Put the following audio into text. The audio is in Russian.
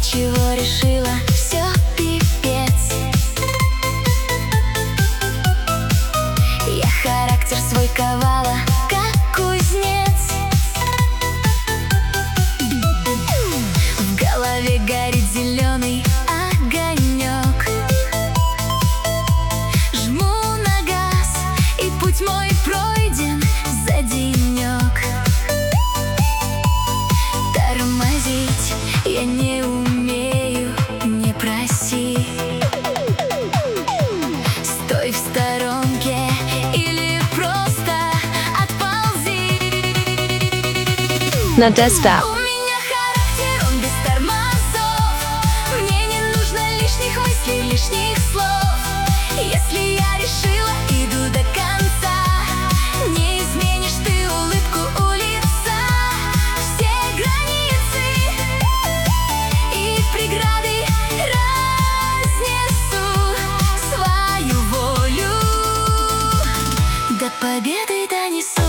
чего решила, все пипец. Я характер свой ковала, как кузнец. В голове горит зеленый огонек. Жму на газ, и путь мой пройден за денек. Тормозить я не умею, не проси. Стой в сторонке или просто отползи. На теста. У меня характер, он без тормозов. Мне не нужно лишних мыслей, лишних слов. Если я решила, иду до конца. Не изменишь ты улыбку у лица. Все границы и преграды разнесу. Свою волю до победы донесу.